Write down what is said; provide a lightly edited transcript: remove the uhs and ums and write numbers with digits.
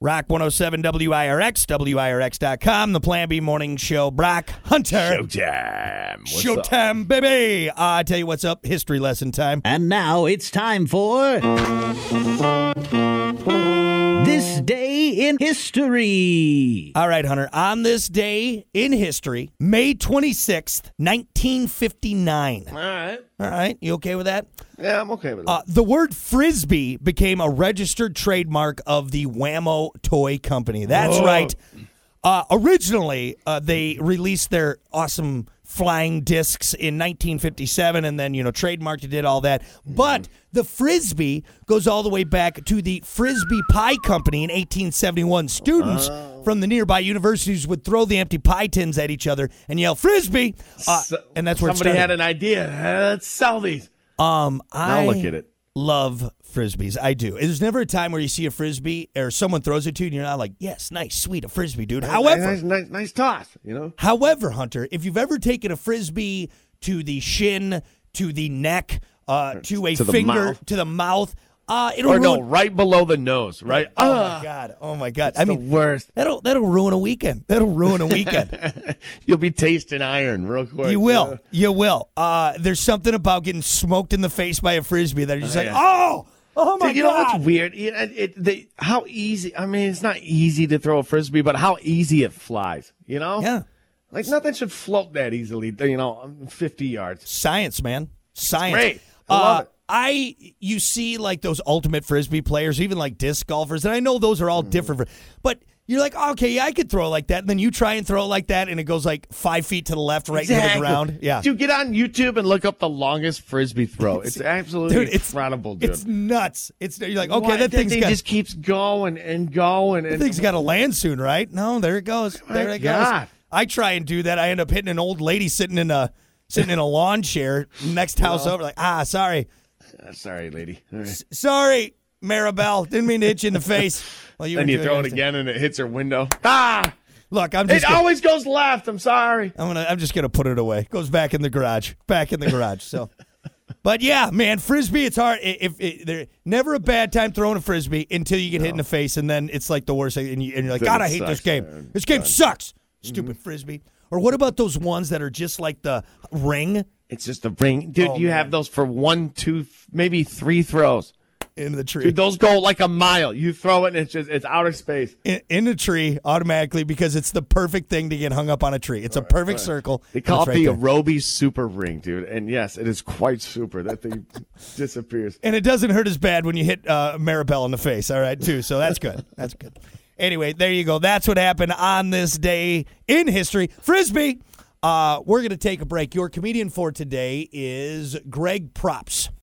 Rock 107 WIRX, WIRX.com, the Plan B Morning Show. Brock Hunter. Showtime. What's up? Showtime, baby. I tell you what's up. History lesson time. And now it's time for This Day in History. All right, Hunter. On this day in history, May 26th, 1959. All right. All right. You okay with that? Yeah, I'm okay with it. The word Frisbee became a registered trademark of the Wham-O Toy Company. That's right. Originally, they released their awesome flying discs in 1957 and then, trademarked it, did all that. But the Frisbee goes all the way back to the Frisbee Pie Company in 1871. Students from the nearby universities would throw the empty pie tins at each other and yell, Frisbee! And that's where it Somebody started. had an idea. Let's sell these. I look at it. love Frisbees. I do. There's never a time where you see a Frisbee or someone throws it to you and you're not like, yes, nice, sweet, a Frisbee, dude. However, nice toss, However, Hunter, if you've ever taken a Frisbee to the shin, to the neck, to a finger, mouth. to the mouth, it'll Or ruin. no, right below the nose, right? Oh my god! Oh my god! The worst. That'll ruin a weekend. That'll ruin a weekend. You'll be tasting iron real quick. You will. You will. There's something about getting smoked in the face by a Frisbee that are just like, yeah. oh my You god! know what's weird? How easy? I mean, it's not easy to throw a Frisbee, but how easy it flies. Yeah. Like nothing should float that easily. 50 yards. Science, man. Science. Great. I love it. You see like those ultimate Frisbee players, even like disc golfers, and I know those are all different, but you're like, okay, yeah, I could throw like that. And then you try and throw like that, and it goes like 5 feet to the left, right into the ground. Yeah. Dude, get on YouTube and look up the longest Frisbee throw. It's absolutely incredible, dude. It's nuts. You're like, okay, What? that thing thing's just keeps going and going. that thing's got to land soon, right? No, there it goes. There it God. goes. I try and do that. I end up hitting an old lady sitting in a lawn chair next house over. Like, sorry. Sorry, lady. All right. Sorry, Maribel. Didn't mean to hit you in the face. Well, Then you throw it again and it hits her window. Look, It always goes left. I'm sorry. I'm just gonna put it away. It goes back in the garage. So, but yeah, man, Frisbee. It's hard. There's never a bad time throwing a Frisbee until you get hit in the face, and then it's like the worst thing. And you're like, God, I hate this game. Man. This game sucks. Stupid Frisbee. Or what about those ones that are just like the ring It's just a ring. Dude, you have those for 1, 2, maybe 3 throws. into the tree? Dude, those go like a mile. You throw it and it's outer space. In the tree automatically because it's the perfect thing to get hung up on a tree. It's a perfect circle. They call it It's the right there. Arobi Super Ring, dude. And yes, it is quite super. That thing disappears. And it doesn't hurt as bad when you hit Maribel in the face, all right, too. So that's good. That's good. Anyway, there you go. That's what happened on this day in history. Frisbee. We're going to take a break. Your comedian for today is Greg Props.